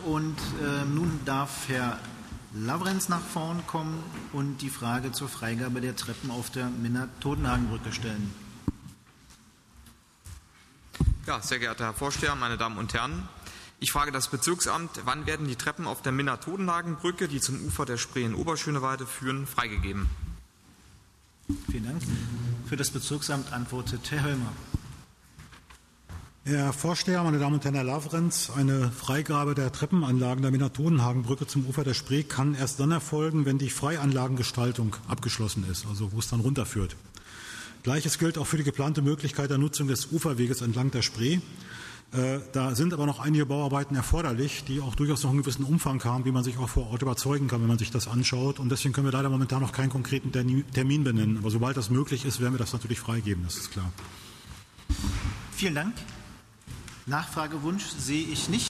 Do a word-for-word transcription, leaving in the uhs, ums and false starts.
und äh, nun darf Herr Lavrenz nach vorn kommen und die Frage zur Freigabe der Treppen auf der Minna-Todenhagen-Brücke stellen. Ja, sehr geehrter Herr Vorsteher, meine Damen und Herren, ich frage das Bezirksamt, wann werden die Treppen auf der Minna-Todenhagen-Brücke, die zum Ufer der Spree in Oberschöneweide führen, freigegeben? Vielen Dank. Für das Bezirksamt antwortet Herr Höllmer. Herr Vorsteher, meine Damen und Herren, Herr Lavrenz, eine Freigabe der Treppenanlagen der Minna-Todenhagen-Brücke zum Ufer der Spree kann erst dann erfolgen, wenn die Freianlagengestaltung abgeschlossen ist, also wo es dann runterführt. Gleiches gilt auch für die geplante Möglichkeit der Nutzung des Uferweges entlang der Spree. Äh, da sind aber noch einige Bauarbeiten erforderlich, die auch durchaus noch einen gewissen Umfang haben, wie man sich auch vor Ort überzeugen kann, wenn man sich das anschaut. Und deswegen können wir leider momentan noch keinen konkreten Termin benennen. Aber sobald das möglich ist, werden wir das natürlich freigeben, das ist klar. Vielen Dank. Nachfragewunsch sehe ich nicht.